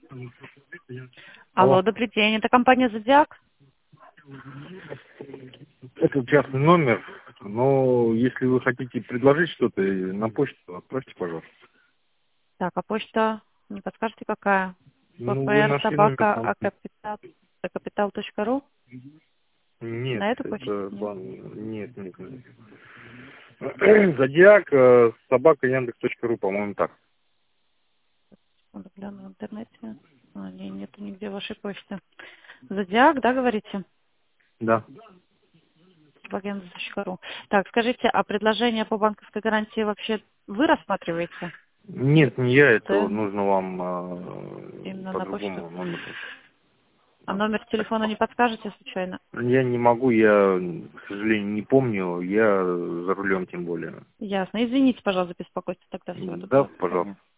Алло, Алло. добрый день. Это компания «Зодиак». Это частный номер, но если вы хотите предложить что-то на почту, отправьте, пожалуйста. Так, а почта, не подскажете, какая? Ну, вы ppr нашли номер собака там. акапитал.ру. Нет, На эту почту? это Нет. нет, нет, нет. Зодиак, собака Яндекс.ру, по-моему, так. Надо гляну в интернете. Нету нигде вашей почты. «Зодиак», да, говорите? Да. Собака.ру. Так, скажите, а предложение по банковской гарантии вообще вы рассматриваете? Нет, не я, это Да, нужно вам именно по на почту. другому номеру. А номер телефона не подскажете случайно? Я не могу, я, к сожалению, не помню, я за рулем тем более. Ясно. Извините, пожалуйста, за беспокойство. Тогда всего Да, доброго. До пожалуйста. свидания.